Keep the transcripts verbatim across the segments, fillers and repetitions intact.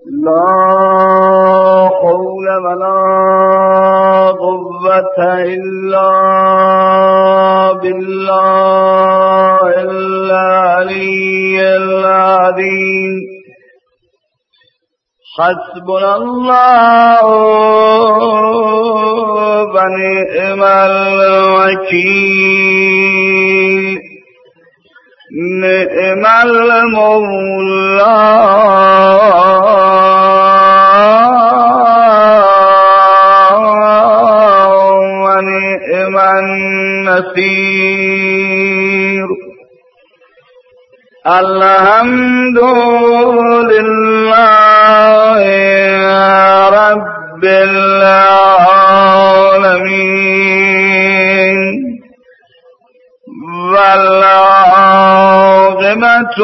لا حول ولا قوة إلا بالله العلي العظيم. حسبنا الله ونعم الوكيل. نعم المولى ونعم النصير. الحمد لله رب العالمين والعاقبة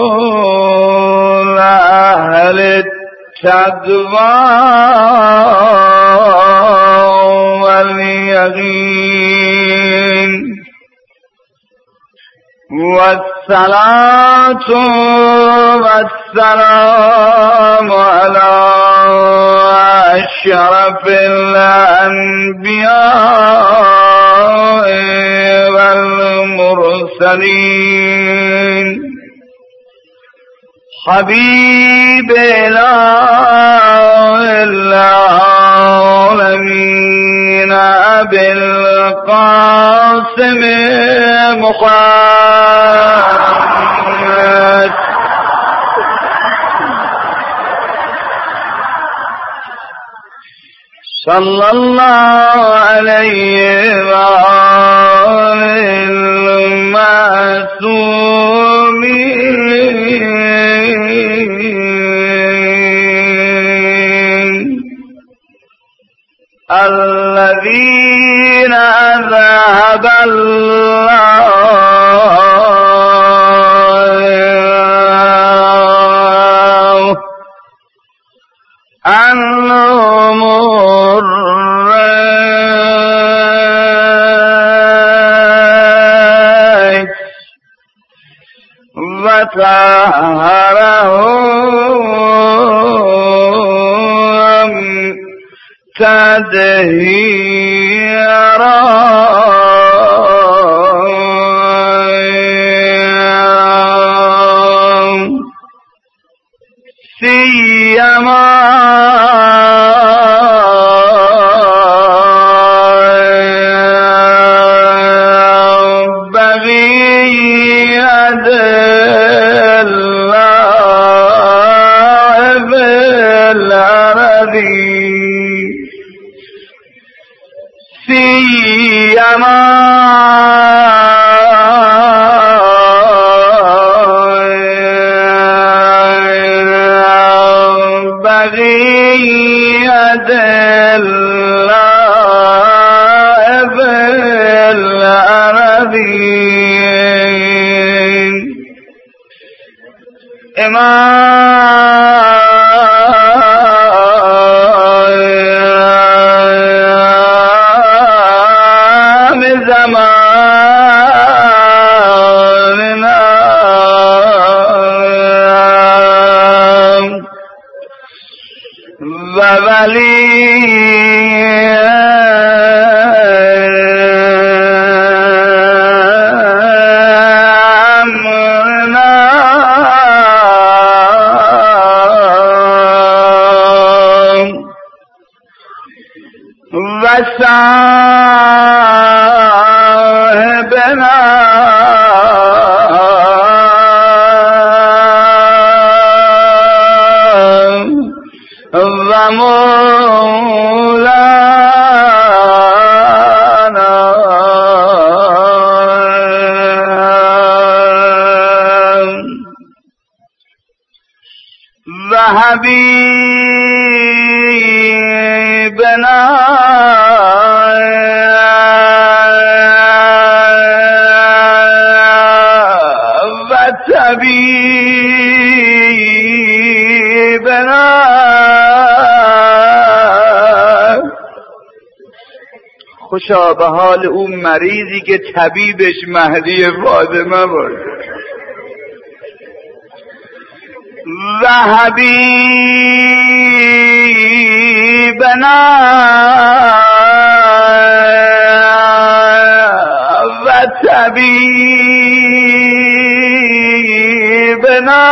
لأهل التقوى واليقين. والصلاة والسلام على أشرف الأنبياء والمرسلين. حبيب العالمين أبي القاسم محمد صلى الله عليه وآله المعصومين الذين ذهب الله عنهم الرجس وطهرهم تطهيرا. سيما بقية الله في الأرض سيما بقية الله في الأرض. إمام زماننا وولي وصاحبنا ومولانا وحبيبنا وطبيبنا خوشا به حال اون مریضی که طبیبش مهدی فاطمه باشه. و حبیب بنا و طبیبنا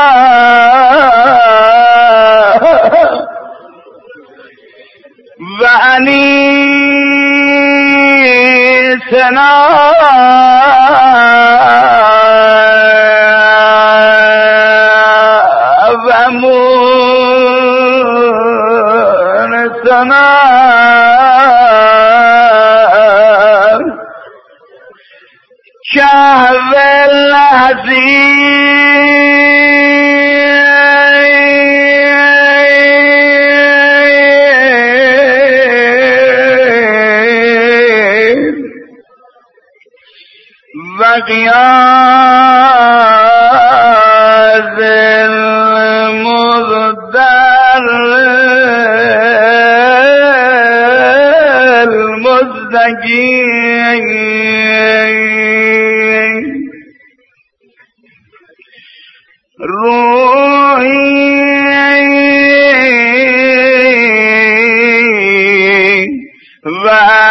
و انیسنا و مونسنا شهو العظیم و غیاظ المضطر المزدجی روحی و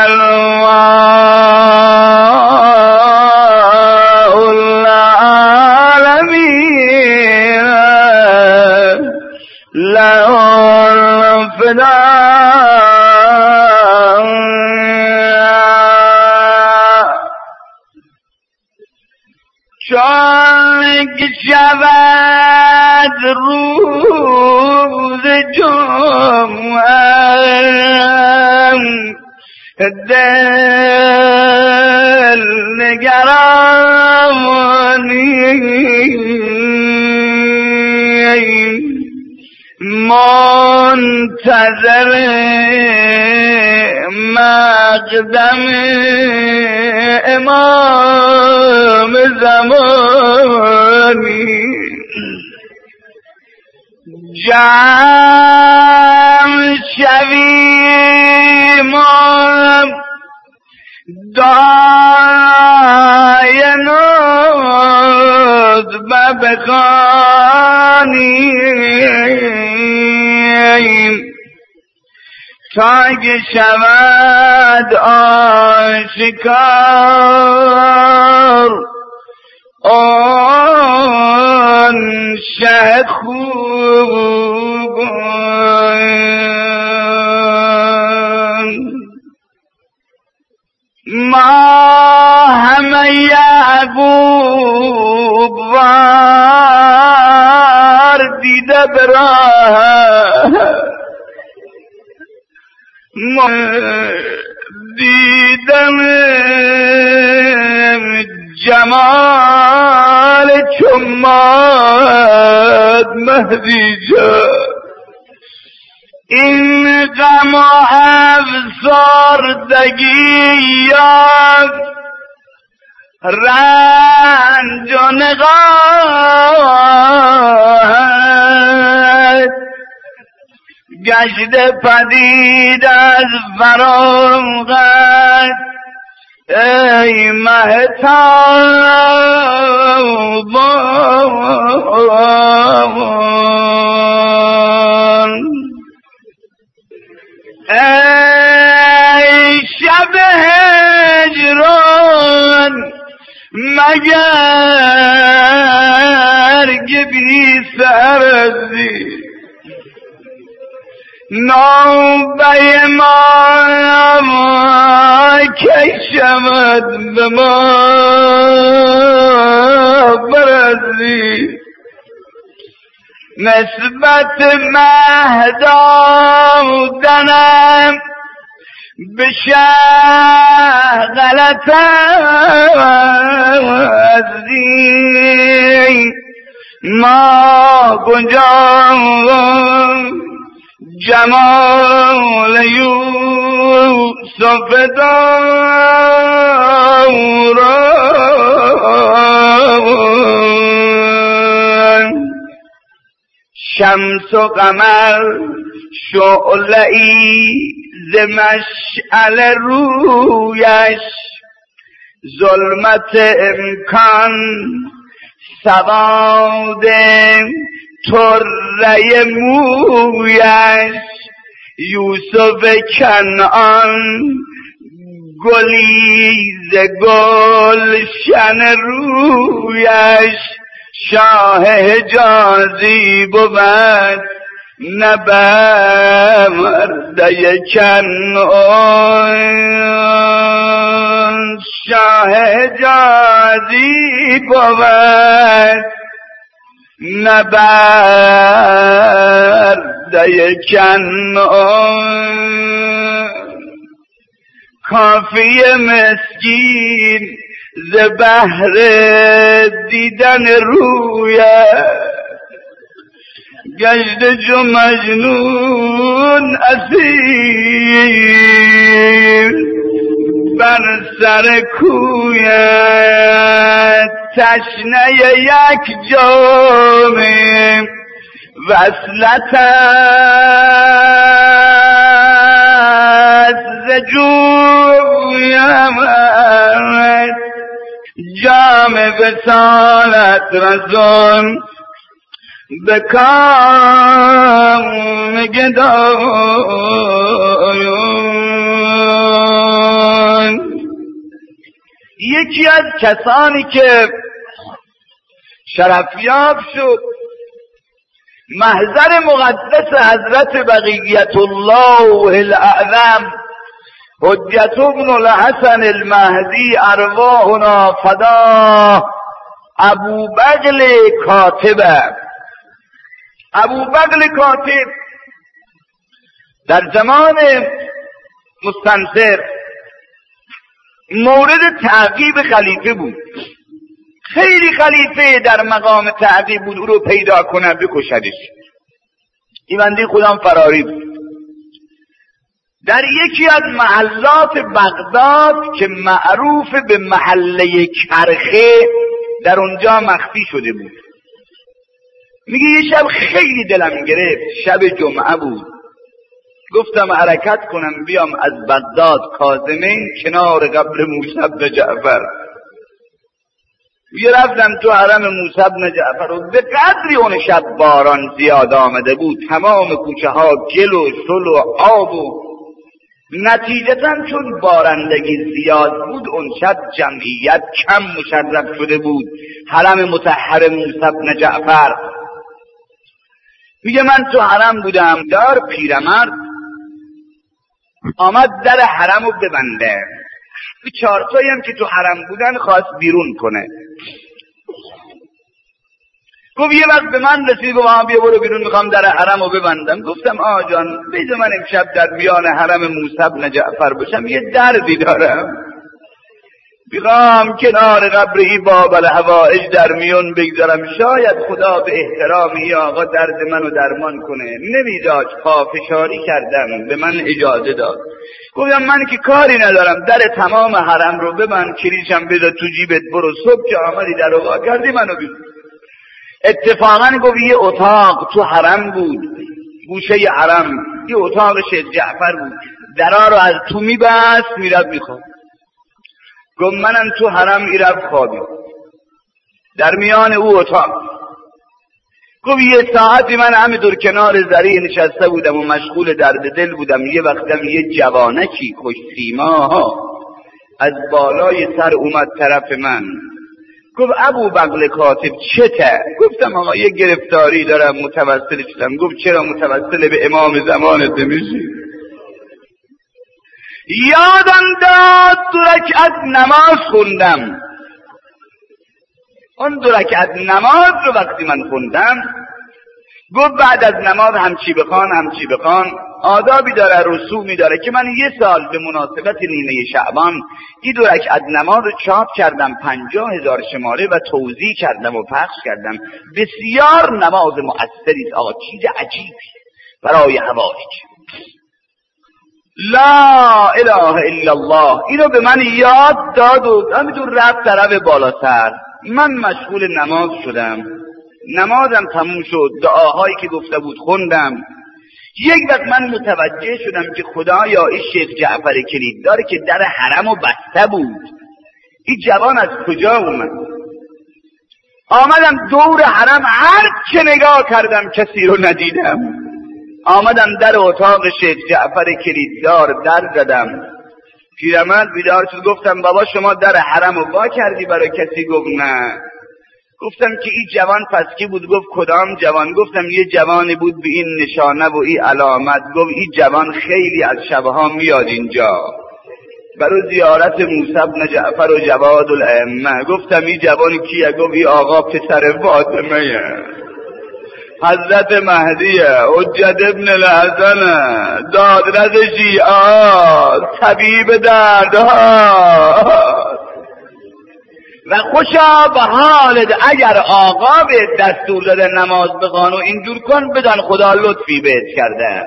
الواء العالمین له الفداء. چون که شود روز جمعه دل نگرانی منتظر مقدم امام زمانی جمع شویم دعای ندبه بخوانیم تا که شود آشکار آن شه خوب. ما همه یعقوب وار دیده براه دیدم جمال چماد مهدی جان این غم و افسردگی یاد رنج و نگاهت گشته پدید از فراغت ای مهتابان. ای شب هجران مگر که بی سرزی نوبه ما کی شود به ما برزی نسبت مهدادنم بشه غلط ازی ما کجا جمال یوسف دوران شمس و قمر شعله‌ای ز مشعل رویش ظلمت امکان سواد طره مویش یوسف کنعان گلی ز گلشن رویش شاه حجازی بود نبرده کنعان شاه حجازی بود نبرده کنعان کافی مسکین ز بهر دیدن رویش گشت جو مجنون اسیر بر سر کویت تشنه یک جام وصلت است ز جویم جام وصالت رسان به کام گدایان. یکی از کسانی که شرفیاب شد محضر مقدس حضرت بقیت الله الاعظم حجت ابن الحسن المهدی ارواحنا فدا ابو بغل کاتب. ابو بغل کاتب در زمان مستنصر مورد تعقیب خلیفه بود. خیلی خلیفه در مقام تعقیب بود او رو پیدا کنن بکشدش. این بنده خودم فراری بود. در یکی از محلات بغداد که معروف به محله کرخه در اونجا مخفی شده بود. میگه یه شب خیلی دلم گرفت، شب جمعه بود، گفتم حرکت کنم بیام از بغداد کاظمین کنار قبر موسی بن جعفر. یه رفتم تو حرم موسی بن جعفر و به قدری اون شب باران زیاد آمده بود، تمام کوچه ها گل و شل و آب و نتیجتا چون بارندگی زیاد بود اون شب جمعیت کم مشرف شده بود. حرم مطهر موسی بن جعفر. میگه من تو حرم بودم، دار پیرمرد آمد در حرم رو ببنده. چهارتایی هم که تو حرم بودن خواست بیرون کنه. گفت یه وقت به من رسید گفت آها بیا برو بیرون میخوام در حرم رو ببندم. گفتم آقا جان بیده من امشب در میان حرم موسی بن جعفر باشم، یه دردی دارم، میخوام کنار قبر ای باب الحوائج در میون بگذارم، شاید خدا به احترام ای آقا درد منو درمان کنه. نمیداد، پافشاری کردم، به من اجازه داد. گفتم من که کاری ندارم، در تمام حرم رو ببند، کلیشم بذار تو جیبت، برو صبح که آمدی در رو وا کردی منو بیرون. اتفاقا گفت یه اتاق تو حرم بود، گوشه ی حرم یه اتاق شیخ جعفر بود، درا رو از تو میبست میرفت میخواد. گفت منم تو حرم ایرب خوابی در میان او اتاق. گفت یه ساعتی من همینطور کنار ذریع نشسته بودم و مشغول درد دل بودم. یه وقتم یه جوانکی خوش سیما از بالای سر اومد طرف من. گفت ابو بغل کاتب چته؟ گفتم آقا یه گرفتاری دارم متوسل شدم. گفت چرا متوسل به امام زمانت میشی؟ یادم داد دو رکعت نماز خوندم. اون دو رکعت نماز رو وقتی من خوندم، گفت بعد از نماز همچی بخوان همچی بخوان، آدابی داره، رسومی داره که من یه سال به مناسبت نیمه شعبان این دو رکعت نماز رو چاپ کردم پنجاه هزار شماره و توزیع کردم و پخش کردم. بسیار نماز مؤثری است آقا، چیز عجیبی برای حوائج. لا اله الا الله اینو به من یاد داد و همینطور رفت طرف بالاتر. من مشغول نماز شدم، نمازم تموم شد، دعاهایی که گفته بود خوندم. یک وقت من متوجه شدم که خدایا این شیخ جعفر کلیددار که در حرم و بسته بود، این جوان از کجا اومد؟ آمدم دور حرم، هر چه نگاه کردم کسی رو ندیدم. آمدم در اتاق شیخ جعفر کلیددار در زدم. پیرمرد بیدار شد. گفتم بابا شما در حرم رو وا کردی برای کسی؟ گفت نه. گفتم که این جوان پس کی بود؟ گفت کدام جوان؟ گفتم یه جوانی بود به این نشانه و این علامت. گفت این جوان خیلی از شبها میاد اینجا برای زیارت موسی بن جعفر و جواد الائمه. گفتم این جوان کیه؟ گفت این آقا پسر فاطمه حضرت مهدیه، حجت ابن الحسن، دادرس شیعه، طبیب دردها. و خوشا به حالت اگر آقا به دستور داده نماز بخوان و اینجور کن، بدان خدا لطفی بهت کرده.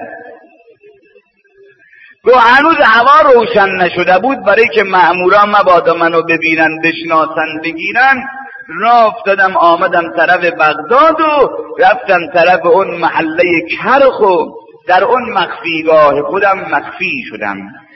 گو هنوز هوا روشن نشده بود، برای که مأموران مبادا منو ببینن بشناسن بگیرن، راه افتادم آمدم طرف بغداد و رفتم طرف اون محله کرخ و در اون مخفیگاه خودم مخفی شدم.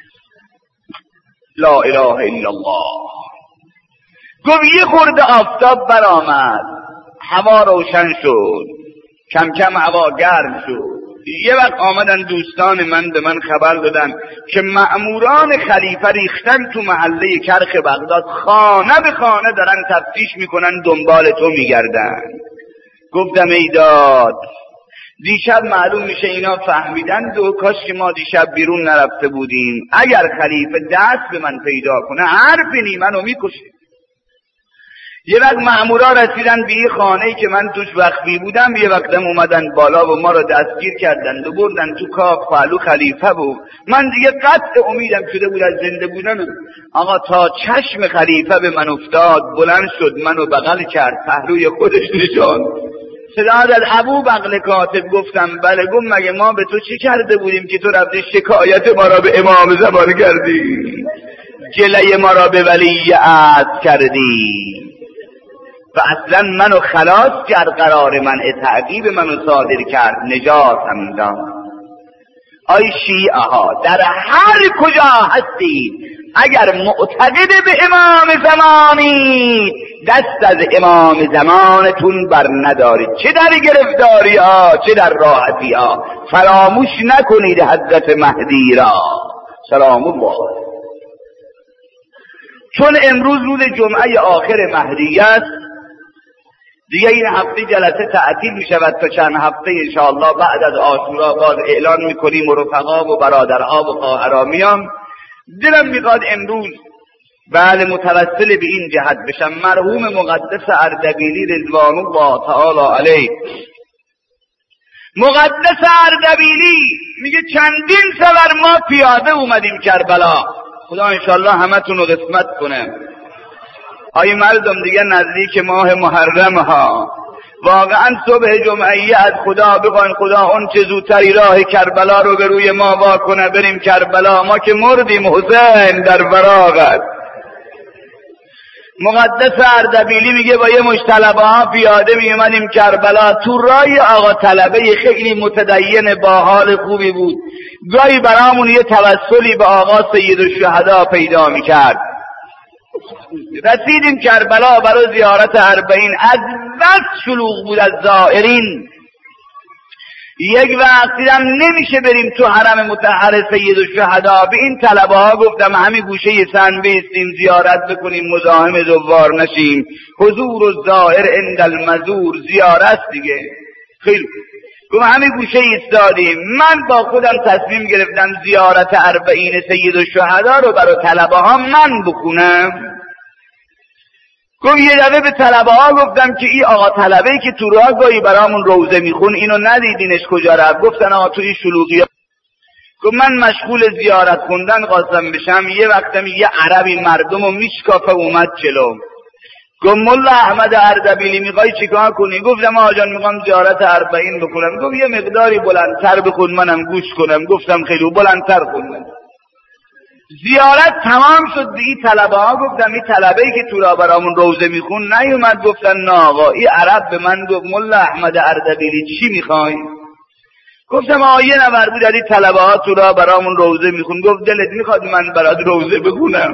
لا اله الا الله. گفت یه خورده آفتاب برآمد، هوا روشن شد، کم کم هوا گرم شد. یه وقت آمدن دوستان من به من خبر دادن که مأموران خلیفه ریختن تو محله کرخ بغداد، خانه به خانه دارن تفتیش میکنن، دنبال تو میگردن. گفتم ای داد، دیشب معلوم میشه اینا فهمیدن و کاش که ما دیشب بیرون نرفته بودیم. اگر خلیفه دست به من پیدا کنه حرفی منو میکشه. یه وقت مأمورا رسیدن به این خانه‌ای که من توش مخفی بودم، یه وقتم اومدن بالا و ما رو دستگیر کردن و بردن تو کاخ. پهلو خلیفه بود. من دیگه قطع امیدم شده بود از زنده بودنم. آقا تا چشم خلیفه به من افتاد، بلند شد منو بغل کرد، پهلوی خودش نشاند. صدا داد ابو بغل کاتب. گفتم بله. گفت مگه ما به تو چی کرده بودیم که تو رفتی شکایت ما را به امام زمان کردی، گله ما را به ولی عهد کردی و اصلا منو خلاص کرد، قرار من تعقیب منو صادر کرد، نجات هم داد. آی شیعه ها در هر کجا هستید، اگر معتقد به امام زمانی، دست از امام زمانتون بر ندارید، چه در گرفتاری ها چه در راحتی ها. فراموش نکنید حضرت مهدی را سلام الله. چون امروز روز جمعه آخر مهدی است، دیگه این هفته جلسه تعطیل می شود تا چند هفته انشاءالله بعد از عاشورا باز اعلان می کنیم و رفقا و برادرها و خواهرها میان. دلم میخواد امروز بله متوسل به این جهت بشم. مرحوم مقدس اردبیلی رضوان الله تعالی علیه، مقدس اردبیلی میگه چندین سفر ما پیاده اومدیم کربلا. خدا انشاءالله همتون رو قسمت کنه. آی مردم دیگه نزدیک ماه محرم ها، واقعا صبح جمعه از خدا بخواین خدا اون چه زودتری راه کربلا رو به روی ما وا کنه، بریم کربلا. ما که مردیم، حسین در فراغت. مقدس اردبیلی میگه با یه مش طلبه ها پیاده میومدیم کربلا. تو رای آقا طلبه خیلی متدین با حال خوبی بود، گاهی برامون یه توسلی به آقا سید الشهدا پیدا میکرد. رسیدیم کربلا برای زیارت اربعین. از بس شلوغ بود از زائرین، یک وقت دیدم نمیشه بریم تو حرم مطهر سید الشهدا. به این طلبه ها گفتم همین گوشه سن بیستیم زیارت بکنیم، مزاحم زوار نشیم. حضور الزائر عند المزور، زیارت دیگه خیلی. گفتم همین گوشه ایستادیم. من با خودم تصمیم گرفتم زیارت اربعین سید الشهدا رو برای طلبه ها من بخونم. گفت یه دفعه به طلبه ها گفتم که این آقا طلبه‌ای که تو راه گاهی برامون روزه میخون، اینو ندیدینش کجا رفت؟ گفتن آقا توی شلوغی ها. گفت من مشغول زیارت خوندن قاسم بشم، یه وقتم یه عربی مردم رو میشکافه اومد جلو. گفت ملا احمد اردبیلی میخوای چیکار کنی؟ گفتم آقا جان میخوام زیارت اربعین بکنم. گفت یه مقداری بلندتر بخون منم گوش کنم. گفتم خیلی بلندتر خوندم. زیارت تمام شد. به این طلبه ها گفتم این طلبه‌ای که تو را برامون روزه میخون نیومد؟ گفتن نه آقا. این عرب به من گفت ملا احمد اردبیلی چی میخوای؟ گفتم آقا یه نفر بود این طلبه ها تو را برامون روزه میخون. گفت دلت میخواد من برات روزه بخونم؟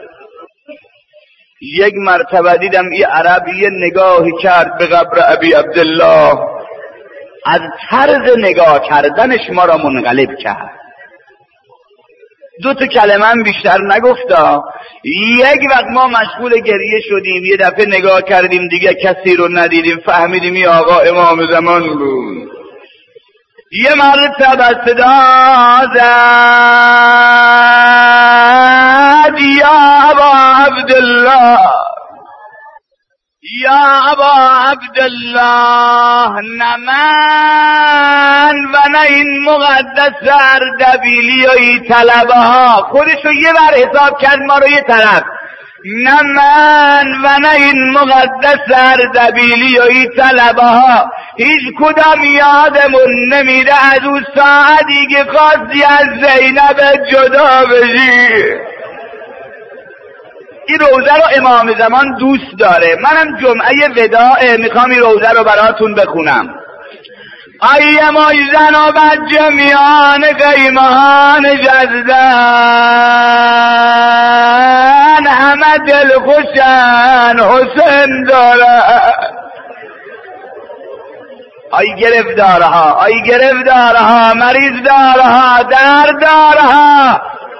یک مرتبه دیدم این عرب یه نگاهی کرد به قبر ابی عبدالله از طرز نگاه کردنش ما را منقلب کرد. دو تا کلمه هم بیشتر نگفتا. یک وقت ما مشغول گریه شدیم، یه دفعه نگاه کردیم دیگه کسی رو ندیدیم، فهمیدیم این آقا امام زمان بود. یه مرتبه صدا زد یا ابا عبدالله، یا ابا عبدالله، نه من و نه این مقدس اردبیلی و این طلبه ها. خودشو یه بر حساب کرد ما رو یه طرف. نه من و نه این مقدس اردبیلی و این طلبه ها هیچ کدام یادمون نمیده از اون ساعتی که خواستی از زینب جدا بشی. این روزه رو امام زمان دوست داره. منم جمعه وداع میخوام این روزه رو براتون بخونم. آیه مایزن و بچه میان قیمان جزدن، همه دل خوشن حسین داره. آی گرفتارها، آی گرفتارها، مریض دارها، درد دارها.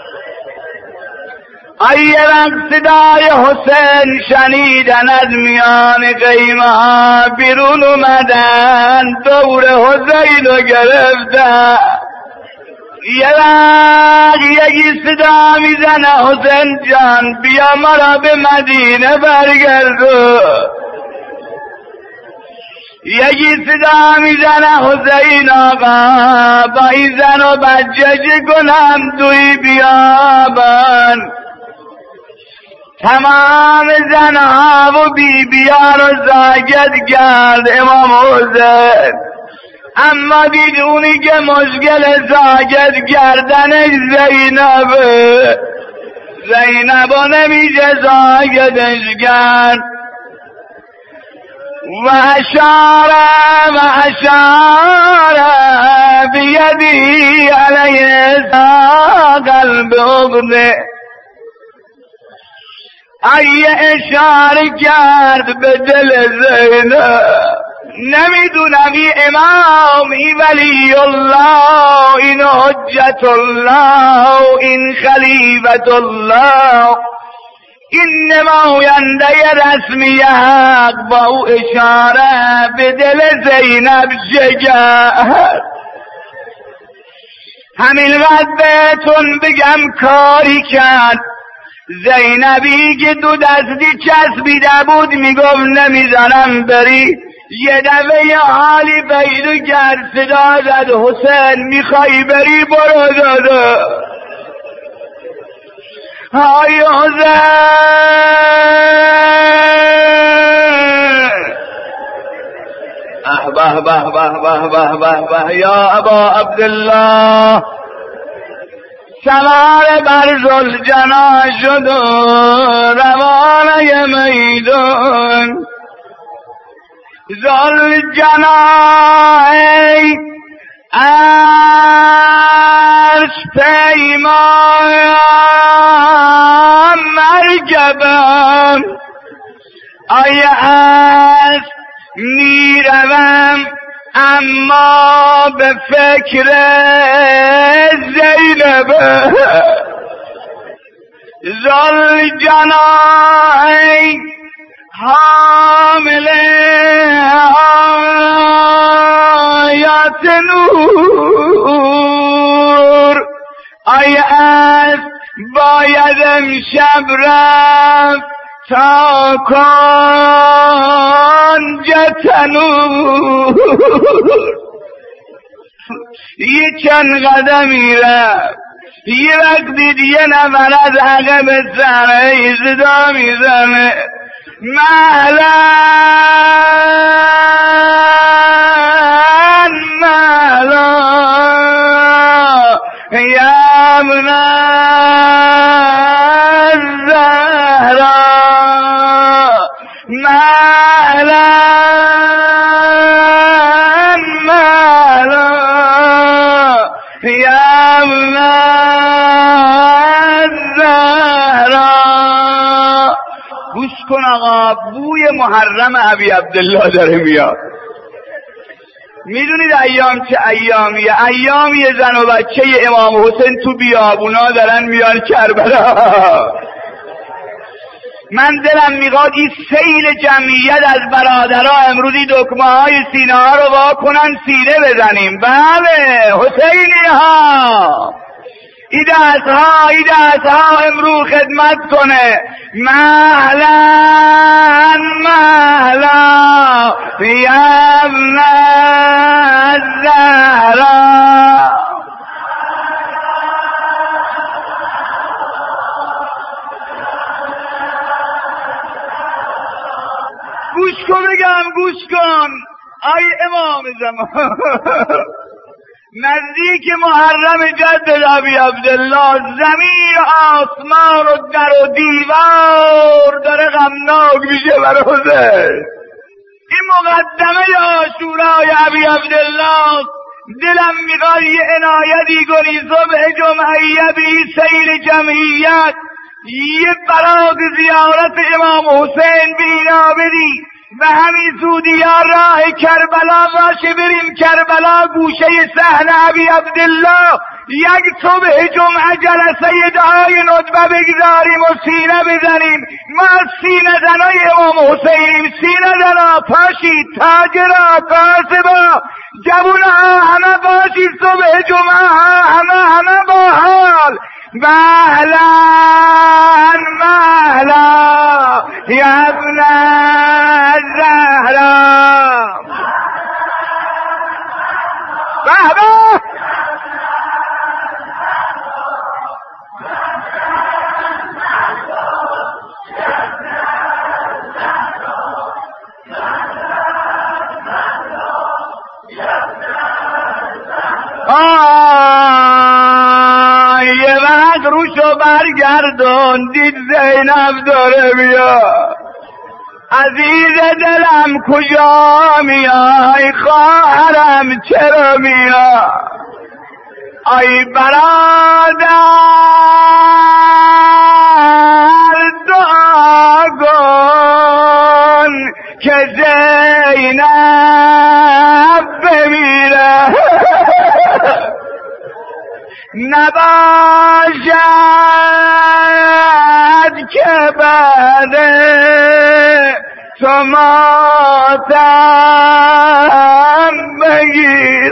آیه وقت صدای حسین شنیدن از میان قیمه ها بیرون اومدن، دور حسین رو گرفتن. یه وقت یکی صدا میزنه حسین جان بیا ما را به مدینه برگردو. یکی صدا میزنه حسین آقا با این زن و بچه چه کنم توی بیابان. تمام زنها و بی بیان رو ساکت کرد امام حسین، اما دید اونی که مشکل ساکت کردن زینب زینب رو نمیشه ساکتش کرد. و اشاره و اشاره بیدی علیه قلب اغنه. آیه اشاره کرد به دل زینب. نمیدونم این امام، این ولی الله، این حجت الله، این خلیفت الله، این نماینده رسمی حق با او اشاره به دل زینب شکرد. همین وقت بهتون بگم کاری کرد. زینبی که دو دستی چسبیده بود میگفت نمیزنم بری. یه دفعه یه حالی پیدا کرد، صدا زد حسین میخوای بری برو داده. های حسین اه به به به به به به به یا ابا عبدالله. سوار بر ذوالجنا شد و روانه میدان. ذوالجنا ای عرش پیمان مرکبم، آیا عرش میروم اما به فکر زینب. ذوالجنا ای حامل آیات نور، آیا از باید امشب رفت تا کنج تنور. یه چند قدمی رفت، یه وقت دید یه نفر از عقب سره صدا میزنه مهلا مهلا یا ابن الزهرا، مهلا مهلا یا ابن الزهرا. گوش کن آقا، بوی محرم ابی عبدالله داره میاد. میدونید ایام چه ایامیه؟ ایامی زن و بچه امام حسین تو بیابونا دارن میان کربلا. من دلم میخواد این سیل جمعیت از برادرها امروزی دکمه های سینه ها رو وا کنن، سینه بزنیم. بله حسینی ها، این دست ها این دست ها امروز خدمت کنه. مهلا مهلا یا ابن الزهرا. گوش کن بگم، گوش کن ای امام زمان. نزدیک محرم جد ابی عبدالله زمین و آسمان و در و دیوار داره غمناک میشه برای حسین. این مقدمه عاشورای ابی عبدالله. دلم میخواد یه عنایتی کنی صبح جمعیت این سیل جمعیت یه برات زیارت امام حسین بینا بدی و همین زودی ها راه کربلا باشه، بریم کربلا گوشه صحن ابی عبدالله یک صبح جمعه جلسه دعای ندبه بگذاریم و سینه بزنیم. ما سینه زنای امام حسینیم. سینه زنا پاشید، تاجرا، کاسبا، جوونا همه باشید. صبح جمعه همه همه با حال. مهلا مهلا یا ابن الزهرا. بابا آه یه وقت روشو برگردون، دید زینب داره بیا. عزیز دلم کجا میای؟ خواهرم چرا میای؟ ای برادر دعا کن که زینب بمیره. نباشد که بعد تو ماتم بگیر.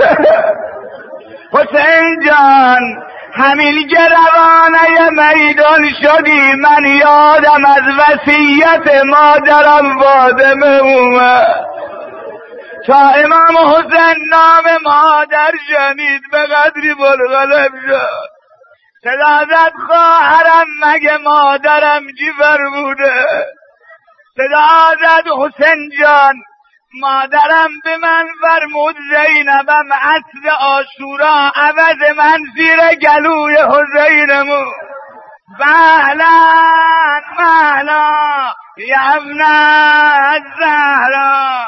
حسین جان همین که روانه میدان شدی، من یادم از وصیت مادرم فاطمه اومد. تا امام حسین نام مادر شنید به قدری بلغلب شد. صدا زد خواهرم مگه مادرم جیفر بوده؟ صدا زد حسین جان مادرم به من فرمود زینبم عصر عاشورا عوض من زیر گلوی حسینمو. مهلا مهلا یا ابن الزهرا.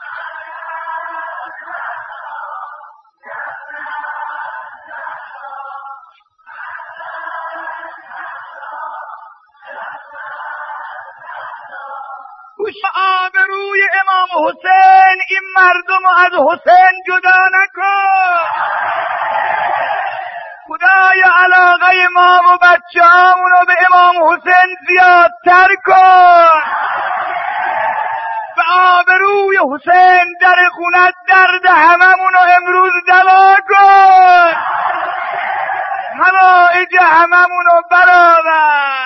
آبروی امام حسین این مردم از حسین جدا نکن. خدای علاقه ما و بچه همونو به امام حسین زیادتر کن. به آبروی حسین در خونت درد هممونو امروز دوا کن. حوائج هممونو برآور.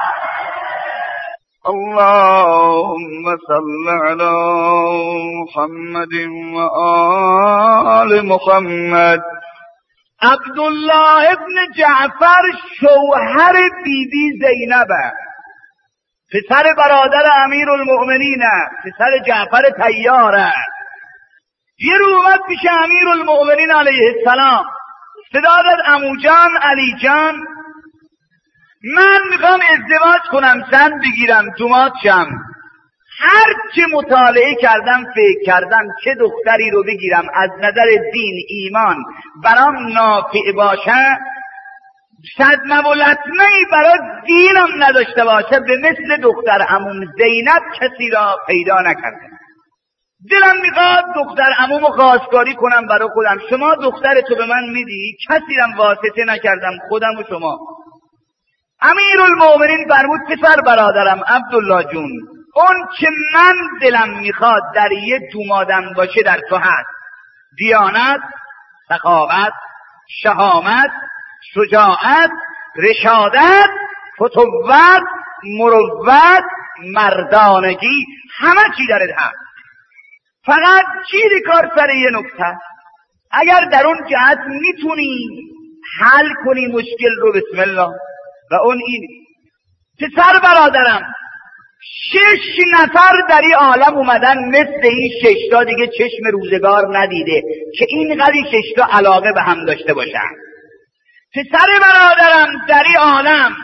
اللهم صل على محمد و آل محمد. عبدالله ابن جعفر شوهر بیبی زینبه، پسر برادر امیر المؤمنینه، پسر جعفر طیاره. یه رو اومد پیش امیر المؤمنین علیه السلام، صدا داد عمو جان، علی جان، من میخوام ازدواج کنم، زن بگیرم، دومات شم. هر چه مطالعه کردم، فکر کردم چه دختری رو بگیرم از نظر دین ایمان برام نافع باشه، صدمه و لطمه‌ای برای دینم نداشته باشه، به مثل دختر عموم زینب کسی را پیدا نکردم. دلم میخواد دختر عمومو خواستگاری کنم برای خودم. شما دخترتو به من میدی، کسی رم واسطه نکردم، خودم و شما. امیرالمومنین فرمود پسر برادرم عبدالله جون، اون که من دلم میخواد در یه دومادم باشه در تو هست: دیانت، سخاوت، شهامت، شجاعت، رشادت، فتوت، مروت، مردانگی، همه چی درت هست. فقط چیزی کار سر یه نکته، اگر در اون جهت میتونی حل کنی مشکل رو، بسم الله. و اون این: پسر برادرم، شش نفر در این عالم اومدن مثل این ششتا دیگه چشم روزگار ندیده که اینقدر ششتا علاقه به هم داشته باشن. پسر برادرم، در این عالم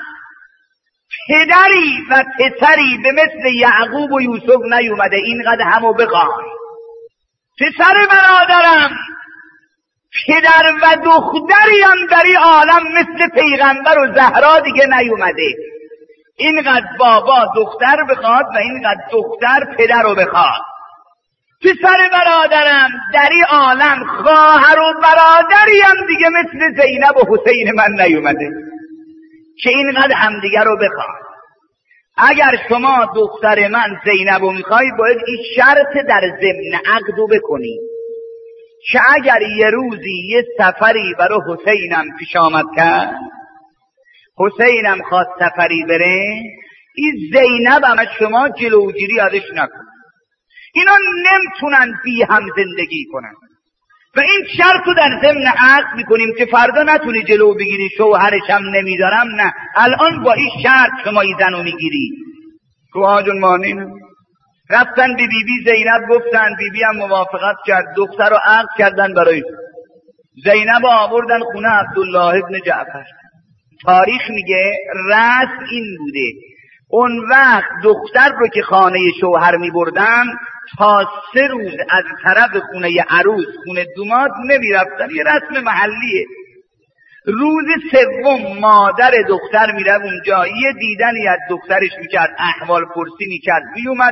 پدری و پسری به مثل یعقوب و یوسف نیومده اینقدر همو بخوان. پسر برادرم، پدر و دختری هم در این عالم مثل پیغمبر و زهرا دیگه نیومده اینقدر بابا دختر بخواد و اینقدر دختر پدر رو بخواد. پسر برادرم، در این عالم خواهر و برادری هم دیگه مثل زینب و حسین من نیومده که اینقدر همدیگه رو بخواد. اگر شما دختر من زینب رو میخوای، باید این شرط در ضمن عقد رو بکنی که اگر یه روزی یه سفری برای حسینم پیش آمد کرد، حسینم خواست سفری بره، این زینب هم از شما جلوگیری ازش نکن. اینا نمیتونن بی هم زندگی کنن و این شرط رو در ضمن عقد میکنیم که فردا نتونی جلو بگیری شوهرش هم نمیدارم. نه، الان با این شرط شما این زن رو میگیری. تو آجون مانین رفتن بی بی بی زینب گفتن، بی بی هم موافقت کرد، دختر رو عقد کردن برای زینب رو آوردن خونه عبدالله ابن جعفر. تاریخ میگه رسم این بوده اون وقت دختر رو که خانه شوهر میبردن تا سه روز از طرف خونه عروس خونه دوماد نمیرفتن، یه رسم محلیه. روز سوم مادر دختر میرفت اونجا، یه دیدنی از دخترش میکرد، احوال پرسی میکرد، میومد،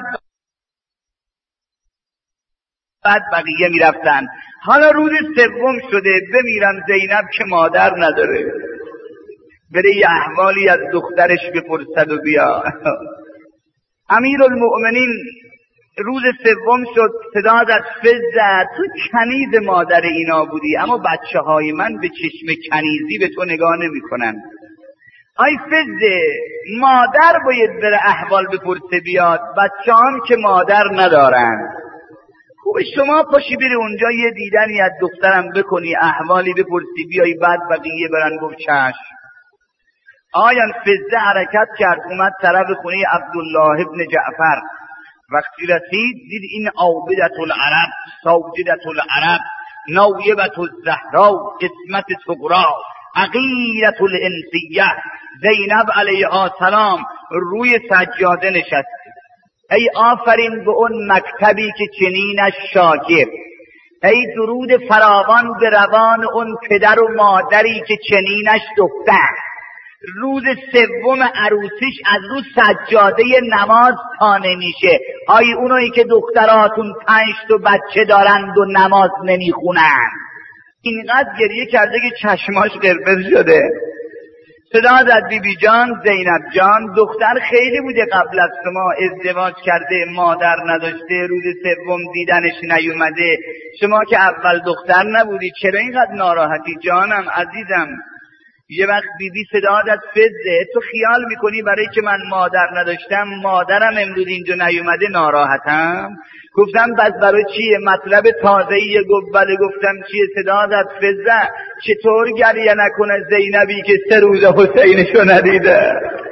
بعد بقیه میرفتن. حالا روز سوم شده، بمیرم زینب که مادر نداره، بره یه احوالی از دخترش بپرسد و بیا. امیرالمؤمنین روز سوم شد، صدا زد: فزه، تو کنیز مادر اینا بودی، اما بچه های من به چشم کنیزی به تو نگاه نمی کنن. آی فزه، مادر باید بره احوال بپرسه بیاد، بچه هم که مادر ندارن. خوب شما پاشی بری اونجا یه دیدنی از دخترم بکنی، احوالی بپرسی بیایی، بعد بقیه برن. گفت چشم. آیان فزه حرکت کرد، اومد طرف خونه عبدالله ابن جعفر. وقتی رسید دید این عابدة العرب، ساجدة العرب، نویبة الزهرا، قسمت صغرا، عقیلة الانسیه، زینب علیها السلام روی سجاده نشست. ای آفرین به اون مکتبی که چنینش شاگرد، ای درود فراوان به روان اون پدر و مادری که چنینش دختر. روز سوم عروسیش از رو سجاده نماز تا نمیشه. آی اونایی که دختراتون پنج تا بچه دارند و نماز نمیخونن. اینقدر گریه کرده که چشماش قرمز شده. صدا زد: بی بی جان، زینب جان، دختر خیلی بوده قبل از شما ازدواج کرده، مادر نداشته، روز سوم دیدنش نیومده، شما که اول دختر نبودی، چرا اینقدر ناراحتی؟ جانم عزیزم. یه وقت بی بی صدا زد: فزه، تو خیال میکنی برای که من مادر نداشتم مادرم امروز اینجا نیومده ناراحتم؟ گفتم بس برای چیه؟ مطلب تازه‌ای. گفت بله. گفتم چیه؟ صدا زد: فزه، چطور گریه نکنه زینبی که سه روز حسینشو ندیده؟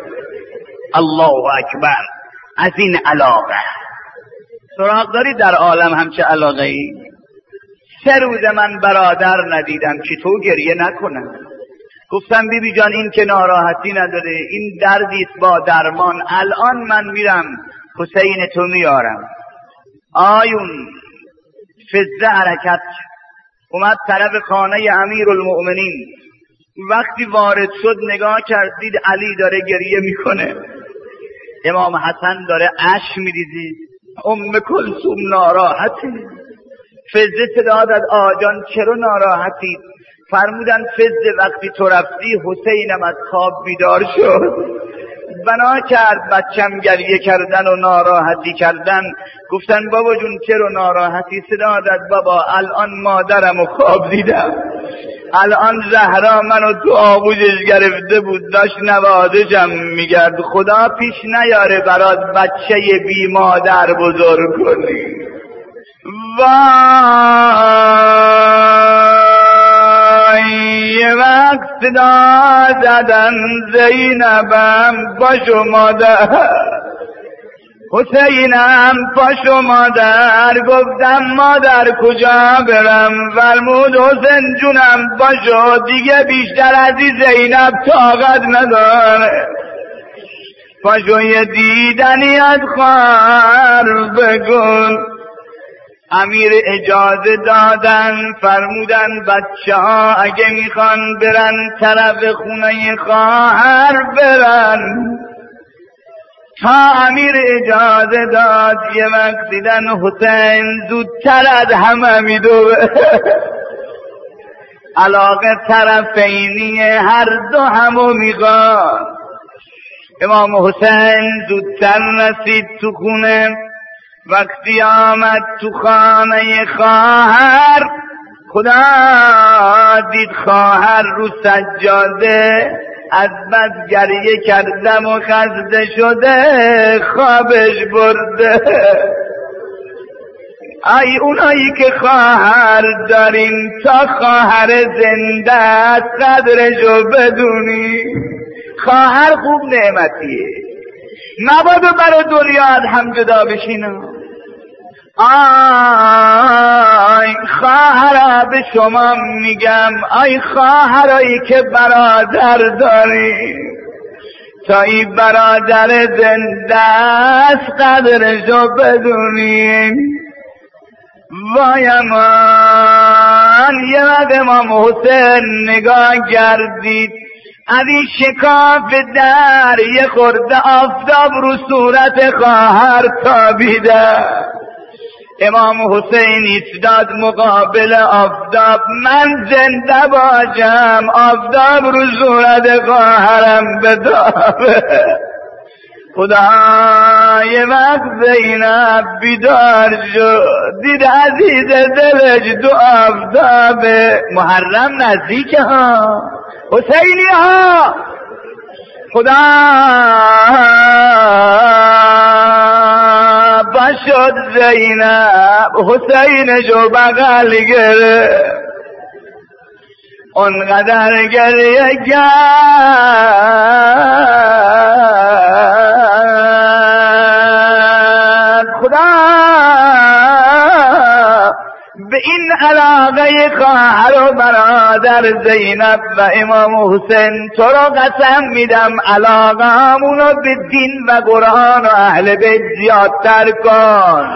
الله اکبر. از این علاقه سراغ داری در عالم همچه علاقه ای؟ سه روز من برادر ندیدم، چطور گریه نکنم؟ گفتم بی بی جان این که ناراحتی نداره، این دردیست با درمان. الان من میرم حسین تو میارم. آیون فزه حرکت اومد طرف خانه امیرالمؤمنین. وقتی وارد شد نگاه کرد، دید علی داره گریه میکنه، امام حسن داره اشک میریزه، ام کلثوم ناراحته. فزه صدا داد آجان چرا ناراحتی؟ فرمودن فزه وقتی تو رفتی حسینم از خواب بیدار شد، بنا کرد بچم گریه کردن و ناراحتی کردن. گفتن بابا جون چرا ناراحتی؟ صدا داد بابا الان مادرم و خواب دیدم، الان زهرا منو تو آغوشش گرفته بود داشت نوازشم میگرد، خدا پیش نیاره برات بچه بی مادر بزرگ کنی. وای یه وقت صدا زدن زینبم پاشو مادر، حسینم پاشو مادر. گفتم مادر کجا برم؟ فرمود حسین جونم پاشو، دیگه بیشتر از این زینب طاقت نداره، پاشو یه دیدنی از خواهر بگن. امیر اجازه دادن، فرمودن بچه ها اگه میخوان برن طرف خونه خواهر برن. تا امیر اجازه داد یه وقت دیدن حسین زودتر از همه میدوه. علاقه طرفینی هر دو همو میخواد. امام حسین زودتر رسید تو خونه. وقتی آمد تو خانه خواهر، خدا دید خواهر رو سجاده از بس گریه کردم و خسته شده خوابش برده. ای اونایی که خواهر دارین تا خواهر زنده است قدرشو بدونی. خواهر خوب نعمتیه، مبادا برای دوریاد هم جدا بشینم. آی خواهرها به شما میگم، آی خواهرایی که برادر داری، تا این برادر زنده است قدرشو بدونین. وای امان یه وقت امام حسین نگاه گردید، از این شکاف در یه خورده آفتاب رو صورت خواهر تابیده. امام حسین ایستاد مقابل آفتاب، من زنده باشم آفتاب رو صورت خواهرم بتابه. خدا یه وقت زینب بیدار شد، دید عزیز دلش دو آفتاب. محرم نزدیک ها، حسینی ها. خدا باشد زینب حسینشو بغل گرفت، اونقدر گریه کرد. خدا به این علاقه خواهر و برادر زینب و امام حسین تو رو قسم میدم علاقه همونو به دین و قرآن و اهل بیت زیادتر کن،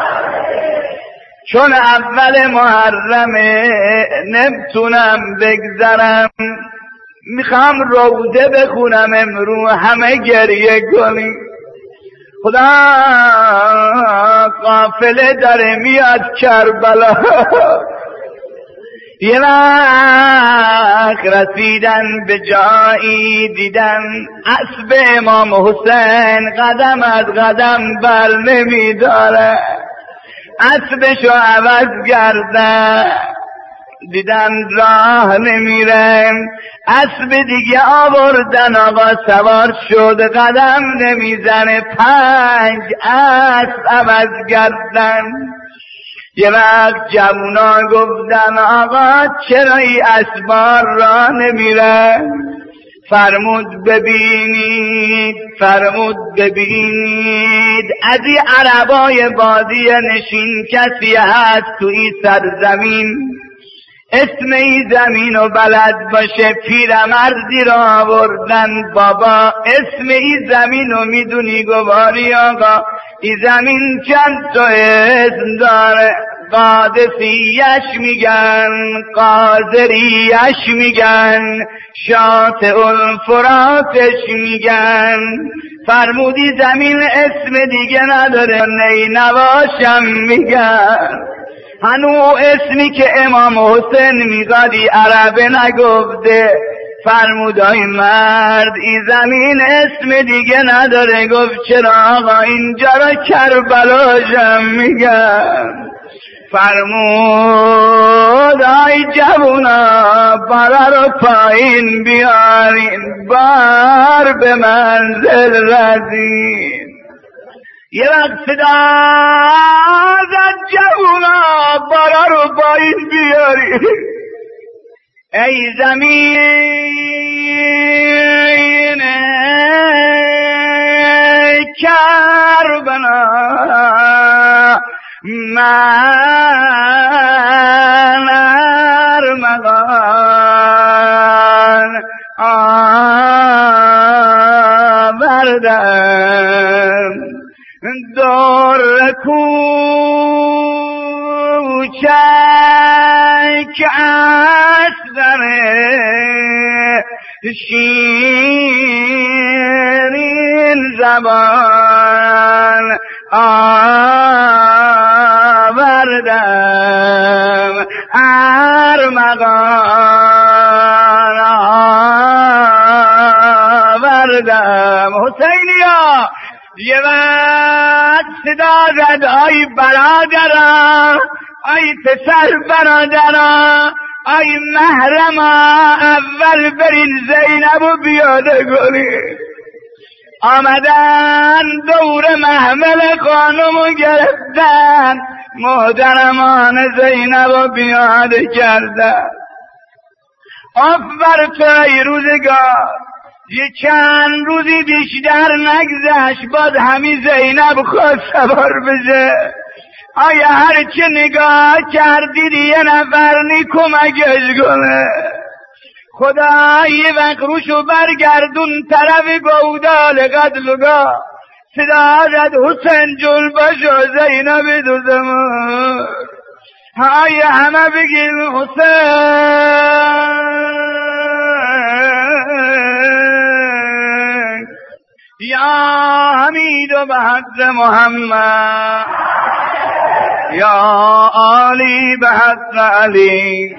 چون اول محرمه نمیتونم بگذرم، میخوام روضه بخونم امرو همه گریه کنی. خدا قافله داره میاد کربلا. یه وقت رسیدن به جایی دیدن اسب امام حسین قدم از قدم بر نمیداره، اسبشو عوض کردن، دیدن راه نمیره، اسب دیگه آوردن آقا سوار شد قدم نمیزنه، پنج اسب عوض کردن. یه وقت جوونا گفتن آقا چرا این اسبار راه نمیره؟ فرمود ببینید، فرمود ببینید از این عربای بادی نشین کسی هست تو این سرزمین اسم این زمین و بلد باشه؟ پیرمردی را آوردن، بابا اسم این زمین رو میدونی؟ گواری آقا این زمین چند تا اسم داره، قادسیش میگن، قادریش میگن، شاطئ الفراتش میگن، فرمودی زمین اسم دیگه نداره، نینواشم میگن هنو اسمی که امام حسین میگادی عربه نگفته. فرمود آی مرد این زمین اسم دیگه نداره. گفت چرا آقا؟ اینجا را کربلاشم میگن. فرمود آی جوونا بارا رو پایین بیارین، بار به منزل رسید. یه وقت صدا زد جوونا بارا رو پایین بیارین. ای زمین کربلا من ارمغان آوردم، دور کوچک از در شیرین زبان آوردم، ارمغان آوردم. حسینیا یه وقت صدا زد آی برادرم، آی پسر برادرم، آی محرما اول برین زینب و بیاده گلی. آمدن دور محمل خانمو گرفتن، محترمان زینب و بیاده کردن. آفر تو ای روزگار، یه چند روزی بیشتر نگذشت باد همی زینب خواست سوار بشه. آیا هر چه نگاه کردید یه نفر نی کمکش کنه؟ خدا یه وقت روشو برگردون طرف گودال قتلگاه، صدا زد حسین جل باشو زینب دو زمان. های همه بگیم حسین یا حمید و به حق محمد، یا علی به حق علی،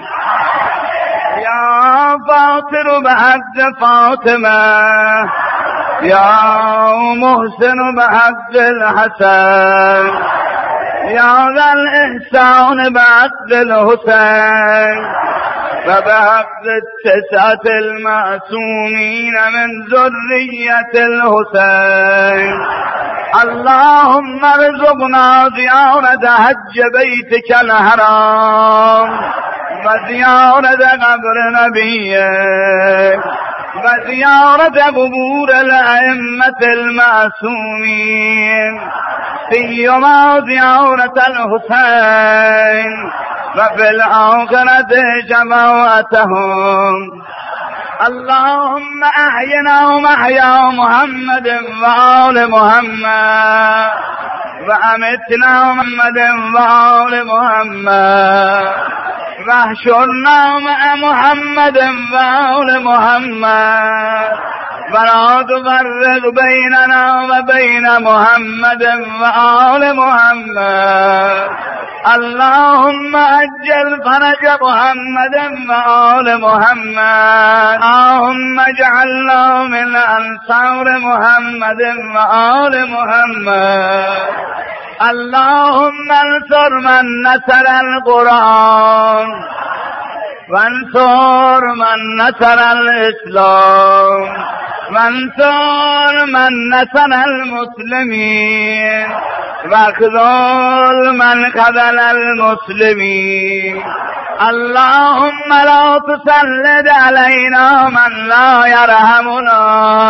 یا فاطر به حق فاطمه، یا محسن به حق الحسن، یا ذا الاحسان به حق الحسین و به حق التسعة المعصومین من ذریة الحسین. اللهم ارزقنا زیارت حج بیتک الحرام و زیارت قبر نبیک و زیارت قبور الائمة المعصومین، سیما زیارت الحسین و فی الآخرة جماعتهم. اللهم احینا ومحیا محمد وآل محمد و امتنا محمد وآل محمد و احشرنا مع محمد وآل محمد ولا تفرق بيننا وبين محمد وآل محمد. اللهم اجل فرج محمد وآل محمد. اللهم اجعلنا من انصار محمد وآل محمد. اللهم انصر من نصر القرآن وانصر من نصر الاسلام وانصر من نصر المسلمين واخذل من خذل المسلمين. اللهم لا تسلط علينا من لا يرحمنا.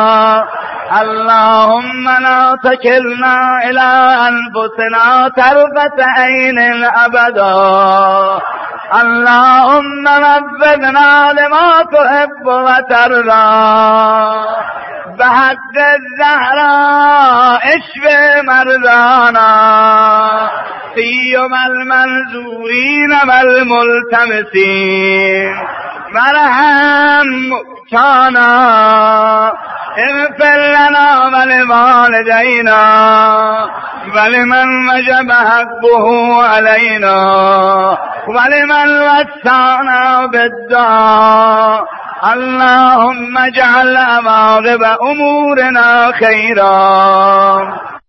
اللهم لا تكلنا إلى أنفسنا طرفة عين أبدا. اللهم وفقنا لما تحب وترضى بحق الزهراء اشف مرضانا سيما المنزورين والملتمسين وارحم موتانا اغفر لنا ولوالدينا ولمن وجب حقه علينا ولمن وسعنا بالدعاء اللهم اجعل عواقب امورنا خيرا